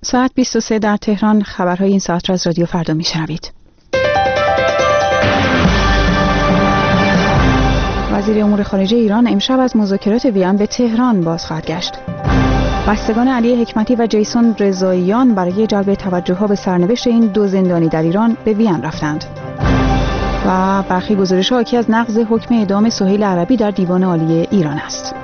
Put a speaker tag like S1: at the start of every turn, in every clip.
S1: ساعت 23 در تهران. خبرهای این ساعت را از رادیو فردا میشنوید. وزیر امور خارجه ایران امشب از مذاکرات وین به تهران باز خواهد گشت. بستگان علی حکمتی و جیسون رضاییان برای جلب توجه‌ها به سرنوشت این دو زندانی در ایران به وین رفتند. و برخی گزارش‌ها حاکی از نقض حکم اعدام سهیل عربی در دیوان عالی ایران است.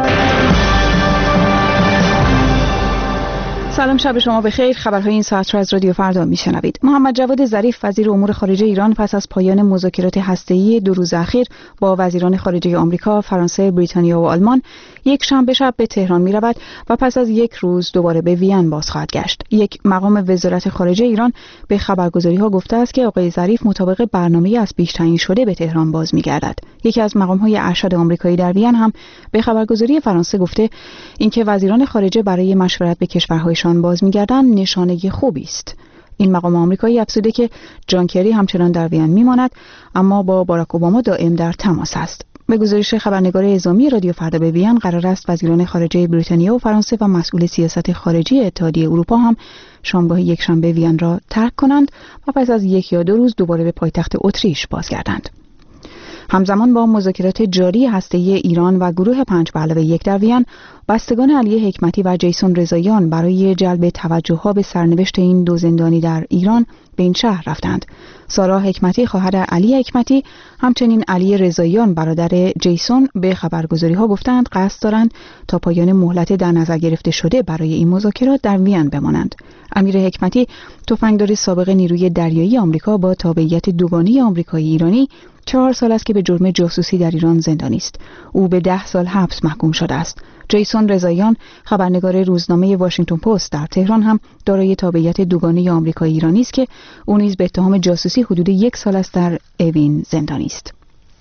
S1: سلام، شب شما بخیر. خبرهای این ساعت را از رادیو فردا میشنوید. محمد جواد ظریف وزیر امور خارجه ایران پس از پایان مذاکرات هسته‌ای 2 روز اخیر با وزیران خارجه آمریکا، فرانسه، بریتانیا و آلمان یک شنبه شب به تهران می‌رود و پس از 1 روز دوباره به وین باز خواهد گشت. یک مقام وزارت خارجه ایران به خبرگزاری‌ها گفته است که آقای ظریف مطابق برنامه‌ای از پیش تعیین شده به تهران باز می‌گردد. یکی از مقام‌های ارشد آمریکایی در وین هم به خبرگزاری فرانسه گفته اینکه وزیران خارجه برای مشورت به کشورهایشان باز می‌گردند نشانه خوبی است. این مقام آمریکایی افزوده که جان کری همچنان در وین می‌ماند، اما با باراک اوباما دائم در تماس است. به گزارش خبرنگار اعزامی رادیو فردا به وین، قرار است وزیران خارجه بریتانیا و فرانسه و مسئول سیاست خارجی اتحادیه اروپا هم شنبه یکشنبه وین را ترک کنند و پس از 1 یا 2 روز دوباره به پایتخت اتریش بازگردند. همزمان با مذاکرات جاری هسته‌ای ایران و گروه 5+1 در وین، بستگان علی حکمتی و جیسون رضاییان برای جلب توجه‌ها به سرنوشت این دو زندانی در ایران به این شهر رفتند. سارا حکمتی خواهر علی حکمتی، همچنین علی رضاییان برادر جیسون به خبرگزاری‌ها گفتند قصد دارند تا پایان مهلت در نظر گرفته شده برای این مذاکرات در وین بمانند. امیر حکمتی، تفنگدار سابق نیروی دریایی آمریکا با تابعیت دوگانه آمریکایی ایرانی، 4 سال است که به جرم جاسوسی در ایران زندانی است. او به 10 سال حبس محکوم شده است. جیسون رضاییان، خبرنگار روزنامه واشنگتن پست در تهران، هم دارای تابعیت دوگانه آمریکایی ایرانی است که او نیز به اتهام جاسوسی حدود 1 سال است در اوین زندانی است.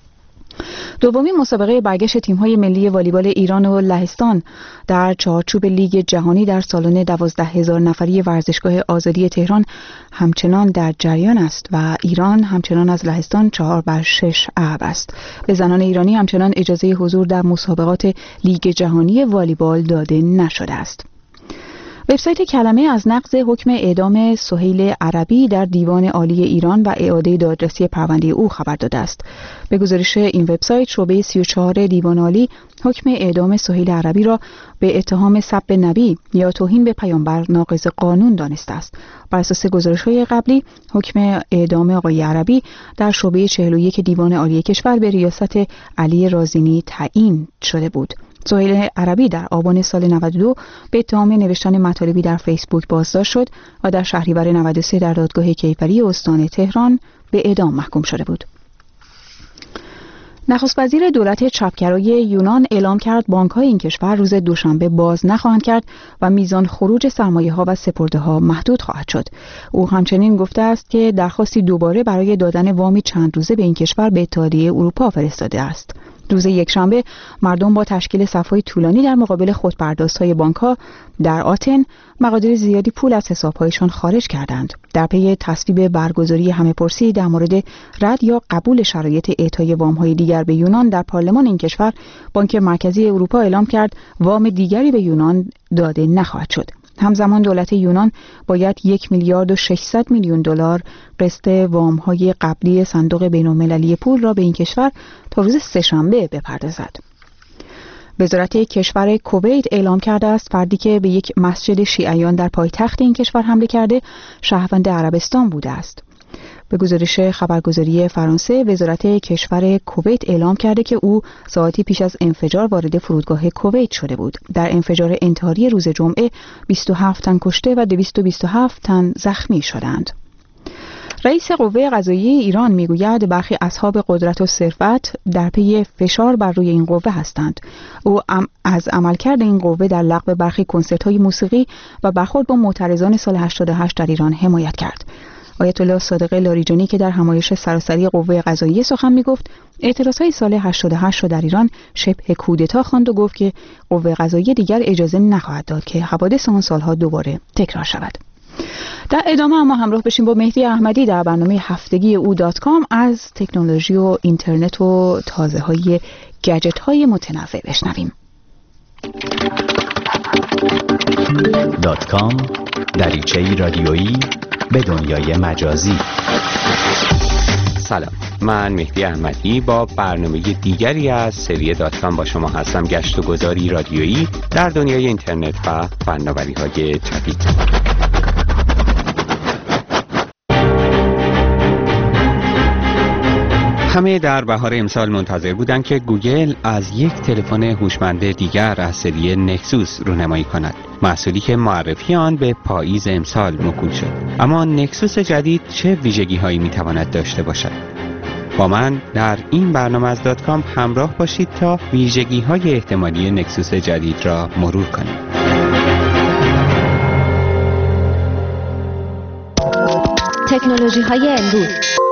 S1: دومین مسابقه برگشت تیم‌های ملی والیبال ایران و لهستان در چارچوب لیگ جهانی در سالن 12,000 نفری ورزشگاه آزادی تهران همچنان در جریان است و ایران همچنان از لهستان 4-6 عقب است. به زنان ایرانی همچنان اجازه حضور در مسابقات لیگ جهانی والیبال داده نشده است. وبسایت کلمه از نقض حکم اعدام سهیل عربی در دیوان عالی ایران و اعاده دادرسی پرونده او خبر داده است. به گزارش این وبسایت، شعبه 34 دیوان عالی حکم اعدام سهیل عربی را به اتهام سب نبی یا توهین به پیامبر ناقض قانون دانسته است. بر اساس گزارش‌های قبلی، حکم اعدام آقای عربی در شعبه 41 دیوان عالی کشور به ریاست علی رازینی تعیین شده بود. سهیل عربی در آبان سال 92 به اتهام نوشتن مطالبی در فیسبوک بازداشت شد و در شهریور 93 در دادگاه کیفری استان تهران به اعدام محکوم شده بود. نخست وزیر دولت چپگرای یونان اعلام کرد بانک‌های این کشور روز دوشنبه باز نخواهند کرد و میزان خروج سرمایه‌ها و سپرده‌ها محدود خواهد شد. او همچنین گفته است که درخواستی دوباره برای دادن وامی چند روزه به این کشور به اتحادیه اروپا فرستاده است. روز یکشنبه مردم با تشکیل صف‌های طولانی در مقابل خودپردازهای بانک‌ها در آتن مقادیر زیادی پول از حساب‌هایشان خارج کردند. در پی تصویب برگزاری همه‌پرسی در مورد رد یا قبول شرایط اعطای وام‌های دیگر به یونان در پارلمان این کشور، بانک مرکزی اروپا اعلام کرد وام دیگری به یونان داده نخواهد شد. همزمان دولت یونان باید 1,600,000,000 دلار قسط وام‌های قبلی صندوق بین‌المللی پول را به این کشور تا روز سه‌شنبه بپردازد. وزارت کشور کویت اعلام کرده است فردی که به یک مسجد شیعیان در پایتخت این کشور حمله کرده شهروند عربستان بوده است. به گزارش خبرگزاری فرانسه، وزارت کشور کویت اعلام کرده که او ساعتی پیش از انفجار وارد فرودگاه کویت شده بود. در انفجار انتحاری روز جمعه 27 تن کشته و 227 تن زخمی شدند. رئیس قوه قضاییه ایران میگوید برخی اصحاب قدرت و ثروت در پی فشار بر روی این قوه هستند. او از عملکرد این قوه در لغو برخی کنسرت‌های موسیقی و برخورد با معترضان سال 88 در ایران حمایت کرد. آیت الله صادق لاریجانی که در همایش سراسری قوه قضاییه سخن میگفت، اعتراضهای سال 88 را در ایران شبه کودتا خواند و گفت که قوه قضاییه دیگر اجازه نخواهد داد که حوادث آن سالها دوباره تکرار شود. در ادامه اما همراه بشیم با مهدی احمدی در برنامه هفتگی او.com از تکنولوژی و اینترنت و تازه‌های گجت‌های متنوع بشنویم.
S2: .com دریچه‌ای رادیویی به دنیای مجازی.
S3: سلام، من مهدی احمدی با برنامه دیگری از سری .com با شما هستم. گشت و گذاری رادیویی در دنیای اینترنت و فناوری‌های جدید. همه در بهار امسال منتظر بودند که گوگل از یک تلفن هوشمند دیگر از سری نکسوس رونمایی کند، محصولی که معرفی آن به پاییز امسال موکول شد. اما نکسوس جدید چه ویژگی‌هایی می‌تواند داشته باشد؟ با من در این برنامه از .com همراه باشید تا ویژگی‌های احتمالی نکسوس جدید را مرور کنیم.
S4: تکنولوژی‌های امروز.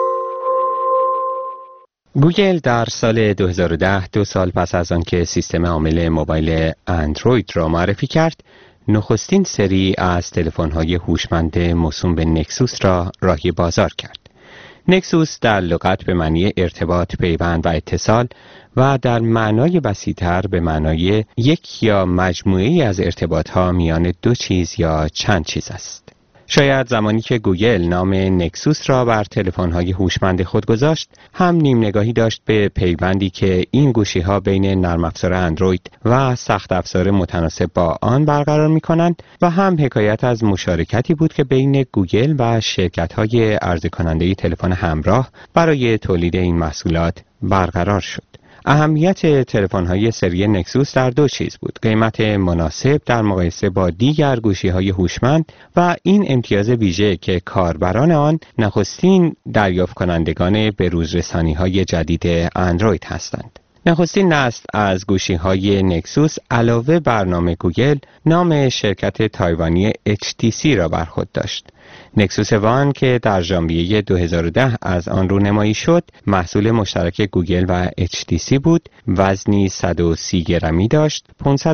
S3: گوگل در سال 2010، 2 سال پس از آنکه سیستم عامل موبایل اندروید را معرفی کرد، نخستین سری از تلفن‌های هوشمند موسوم به نکسوس را راهی بازار کرد. نکسوس در لغت به معنی ارتباط، پیوند و اتصال و در معنای وسیع‌تر به معنای یک یا مجموعه‌ای از ارتباط‌ها میان دو چیز یا چند چیز است. شاید زمانی که گوگل نام نکسوس را بر تلفن‌های هوشمند خود گذاشت، هم نیم نگاهی داشت به پیوندی که این گوشی‌ها بین نرم افزار اندروید و سخت افزار متناسب با آن برقرار می‌کنند و هم حکایت از مشارکتی بود که بین گوگل و شرکت‌های عرضه کننده تلفن همراه برای تولید این محصولات برقرار شد. اهمیت تلفن‌های سری نکسوس در دو چیز بود: قیمت مناسب در مقایسه با دیگر گوشی‌های هوشمند و این امتیاز ویژه که کاربران آن نخستین دریافت کنندگان بروزرسانی‌های جدید اندروید هستند. نخستین نسل از گوشی‌های نکسوس علاوه بر نام گوگل، نام شرکت تایوانی HTC را بر خود داشت. نکسوس وان که در ژانویه 2010 از آن رونمایی شد، محصول مشترک گوگل و HTC بود. وزنی 130 گرمی داشت،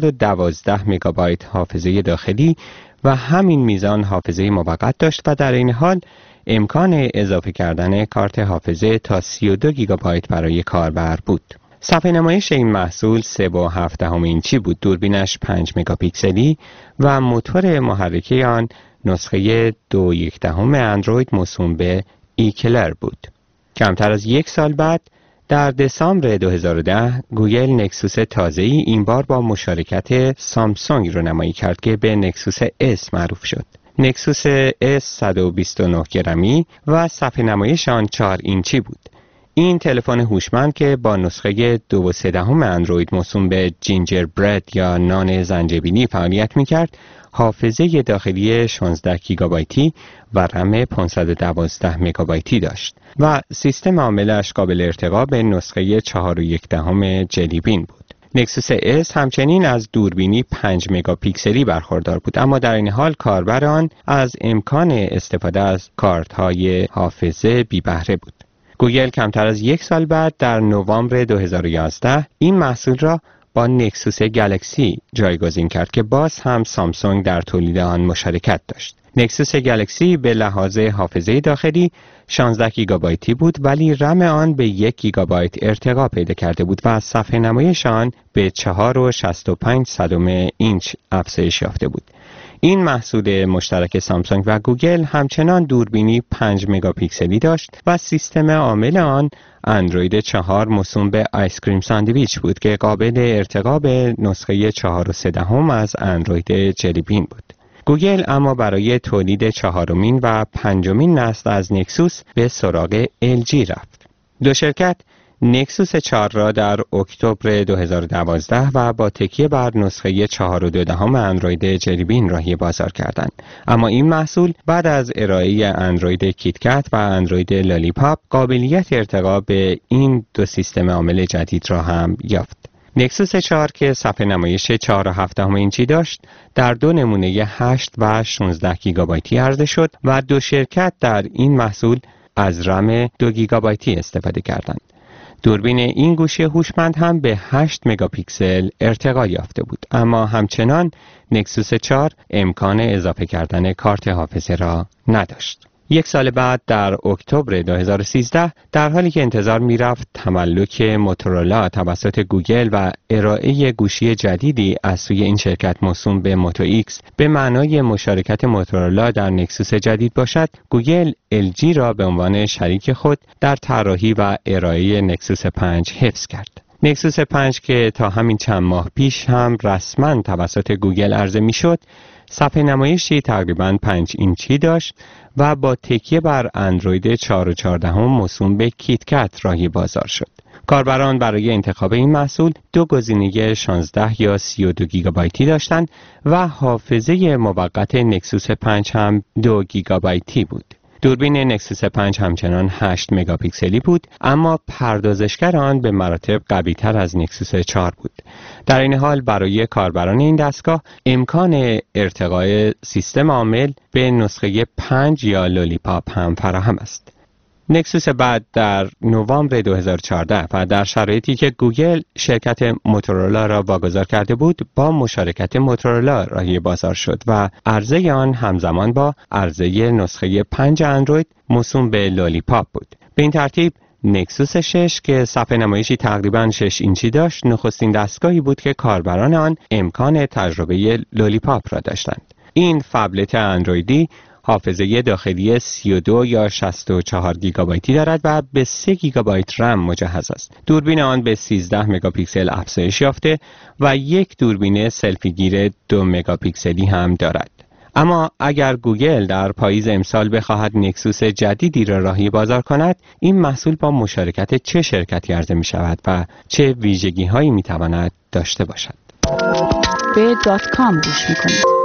S3: 512 مگابایت حافظه داخلی و همین میزان حافظه موقت داشت و در این حال امکان اضافه کردن کارت حافظه تا 32 گیگابایت برای کاربر بود. صفحه نمایش این محصول 3.7 اینچی بود. دوربینش 5 مگاپیکسلی و موتور محرکه آن نسخه 2.1 اندروید موسوم به ایکلر بود. کمتر از یک سال بعد، در دسامبر 2010، گوگل نکسوس تازه‌ای این بار با مشارکت سامسونگ رونمایی کرد که به نکسوس S معروف شد. نکسوس S 129 گرمی و صفحه نمایش آن 4 اینچی بود. این تلفن هوشمند که با نسخه 2.3 اندروید موسوم به جینجر برد یا نان زنجبیلی فعالیت می‌کرد، حافظه داخلی 16 گیگابایتی و رم 512 مگابایتی داشت و سیستم عاملش قابل ارتقا به نسخه 4.1 جلی بین بود. نکسوس S همچنین از دوربینی 5 مگاپیکسلی برخوردار بود، اما در این حال کاربر آن از امکان استفاده از کارت‌های حافظه بی بهره بود. گوگل کمتر از یک سال بعد در نوامبر 2011 این محصول را با نکسوس گلکسی جایگزین کرد که باز هم سامسونگ در تولید آن مشارکت داشت. نکسوس گلکسی به لحاظ حافظه داخلی 16 گیگابایتی بود، ولی رم آن به 1 گیگابایت ارتقا پیدا کرده بود و صفحه نمایش آن به 4.65 اینچ افزایش یافته بود. این محصول مشترک سامسونگ و گوگل همچنان دوربینی 5 مگاپیکسلی داشت و سیستم عامل آن اندروید 4 موسوم به آیسکریم ساندویچ بود که قابل ارتقا به نسخه 4.3 از اندروید جلی بین بود. گوگل اما برای تولید 4مین و 5مین نسل از نکسوس به سراغ LG رفت. دو شرکت نکسوس 4 را در اکتبر 2012 و با تکیه بر نسخه 4.2 اندروید جلی بین راهی بازار کردند. اما این محصول بعد از ارائه اندروید کیتکت و اندروید لالیپاپ قابلیت ارتقا به این دو سیستم عامل جدید را هم یافت. نکسوس 4 که صفحه نمایش 4.7 اینچی داشت، در دو نمونه 8 و 16 گیگابایتی عرضه شد و دو شرکت در این محصول از رم 2 گیگابایتی استفاده کردند. دوربین این گوشی هوشمند هم به 8 مگاپیکسل ارتقا یافته بود، اما همچنان نکسوس 4 امکان اضافه کردن کارت حافظه را نداشت. یک سال بعد در اکتبر 2013 در حالی که انتظار می‌رفت تملک موتورولا توسط گوگل و ارائه گوشی جدیدی از سوی این شرکت موسوم به موتو ایکس به معنای مشارکت موتورولا در نکسوس جدید باشد، گوگل LG را به عنوان شریک خود در طراحی و ارائه نکسوس 5 حفظ کرد. نکسوس 5 که تا همین چند ماه پیش هم رسما توسط گوگل عرضه میشد، صفحه نمایشی تقریباً 5 اینچی داشت و با تکیه بر اندروید 4.14 موسوم به کیتکت راهی بازار شد. کاربران برای انتخاب این محصول 2 گزینه 16 یا 32 گیگابایتی داشتند و حافظه موقت نکسوس 5 هم 2 گیگابایتی بود. دوربین نکسوس 5 همچنان 8 مگاپیکسلی بود، اما پردازشگر آن به مراتب قوی‌تر از نکسوس 4 بود. در این حال برای کاربران این دستگاه امکان ارتقای سیستم عامل به نسخه 5 یا لولیپاپ هم فراهم است. نکسوس بعد در نوامبر 2014 و در شرایطی که گوگل شرکت موتورولا را واگذار کرده بود، با مشارکت موتورولا راهی بازار شد و عرضه آن همزمان با عرضه نسخه 5 اندروید موسوم به لولیپاپ بود. به این ترتیب نکسوس 6 که صفحه نمایشی تقریباً 6 اینچی داشت، نخستین دستگاهی بود که کاربران آن امکان تجربه لولیپاپ را داشتند. این فبلت اندرویدی حافظه داخلی 32 یا 64 گیگابایتی دارد و به 3 گیگابایت رم مجهز است. دوربین آن به 13 مگاپیکسل افزایش یافته و یک دوربین سلفی گیر 2 مگاپیکسلی هم دارد. اما اگر گوگل در پاییز امسال بخواهد نکسوس جدیدی را راهی بازار کند، این محصول با مشارکت چه شرکتی عرضه می شود و چه ویژگی هایی می تواند داشته باشد؟
S1: به .com گوش می کنید.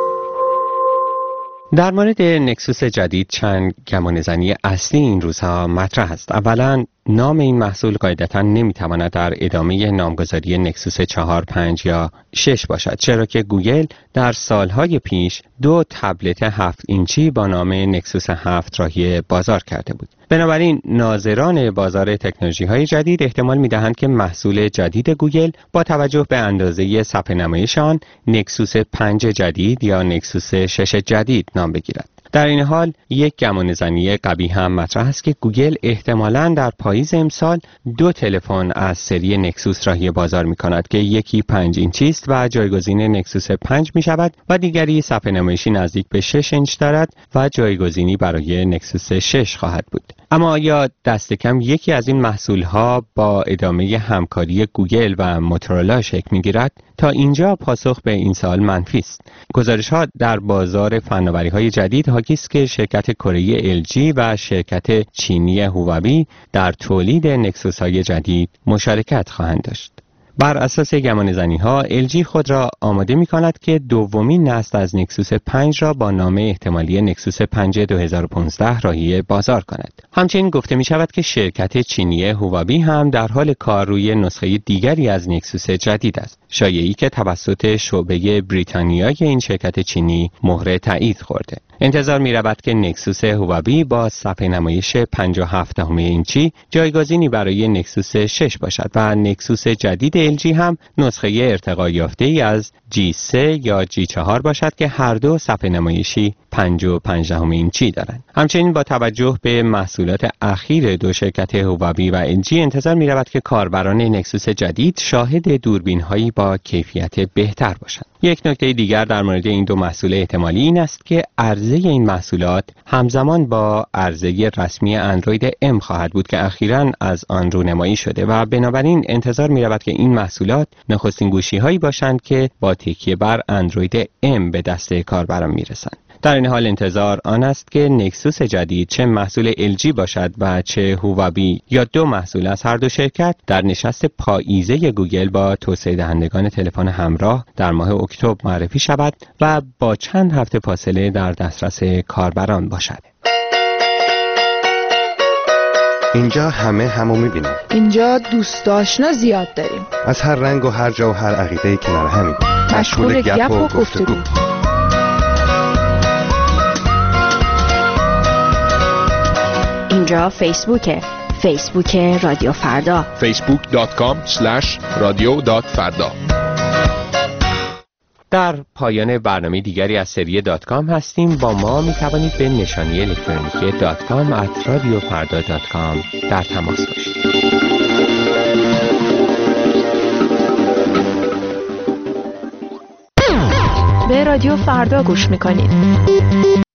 S3: در مورد نکسوس جدید چند گمانه‌زنی اصلی این روزها مطرح است. اولا نام این محصول قاعدتاً نمیتواند در ادامه نامگذاری نکسوس 4، 5 یا 6 باشد، چرا که گوگل در سالهای پیش 2 تبلت 7 اینچی با نام نکسوس 7 راهی بازار کرده بود. بنابراین ناظران بازار تکنولوژی‌های جدید احتمال می‌دهند که محصول جدید گوگل با توجه به اندازه صفحه نمایش آن نکسوس 5 جدید یا نکسوس 6 جدید نام بگیرد. در این حال یک گمانه‌زنی قبیح هم مطرح است که گوگل احتمالاً در پاییز امسال 2 تلفن از سری نکسوس راهی بازار می‌کند که یکی 5 اینچی است و جایگزین نکسوس 5 می‌شود و دیگری صفحه نمایشی نزدیک به 6 اینچ دارد و جایگزینی برای نکسوس 6 خواهد بود. اما آیا دست کم یکی از این محصول‌ها با ادامه همکاری گوگل و موتورولا شکل می‌گیرد؟ تا اینجا پاسخ به این سوال منفی است. گزارش‌ها در بازار فناوری‌های جدید حاکی است که شرکت کره LG و شرکت چینی هواوی در تولید نکسوس‌های جدید مشارکت خواهند داشت. بر اساس گمانه‌زنی‌ها LG خود را آماده می‌کند که دومین نسل از نکسوس 5 را با نام احتمالی نکسوس 5 2015 راهی بازار کند. همچنین گفته می‌شود که شرکت چینی هواوی هم در حال کار روی نسخه دیگری از نکسوس جدید است. شایعه‌ای که توسط شعبه بریتانیای این شرکت چینی مهر تایید خورده. انتظار می‌رود که نکسوس هواوی با صفحه نمایش 57 اینچی جایگزینی برای نکسوس 6 باشد و نکسوس جدید LG هم نسخه ارتقا یافته‌ای از G3 یا G4 باشد که هر دو صفحه نمایشی 55 اینچی دارند. همچنین با توجه به محصولات اخیر دو شرکت هواوی و LG انتظار می‌رود که کاربران نکسوس جدید شاهد دوربین‌هایی با کیفیت بهتر باشند. یک نکته دیگر در مورد این 2 محصول احتمالی این است که عرضه این محصولات همزمان با عرضه رسمی اندروید M خواهد بود که اخیراً از آن رونمایی شده و بنابراین انتظار می‌رود که این محصولات نخستین گوشی‌هایی باشند که با تکیه بر اندروید M به دست کاربران می‌رسند. در این حال انتظار آن است که نکسوس جدید چه محصول LG باشد و چه هواوی یا 2 محصول از هر دو شرکت در نشست پاییزه گوگل با توسعه دهندگان تلفن همراه در ماه اکتبر معرفی شود و با چند هفته فاصله در دسترس کاربران باشد.
S4: اینجا همو می‌بینیم.
S5: اینجا دوست آشنا زیاد داریم.
S4: از هر رنگ و هر جا و هر عقیده‌ای کنار همیم.
S5: مشغول گپ و گفتگو. اینجا فیسبوک رادیو فردا.
S6: facebook.com/radio.farda.
S3: در پایان برنامه دیگری از سری .com هستیم. با ما می توانید به نشانی الکترونیکی .com@radiofarda.com در تماس باشید.
S5: به رادیو فردا گوش میکنید.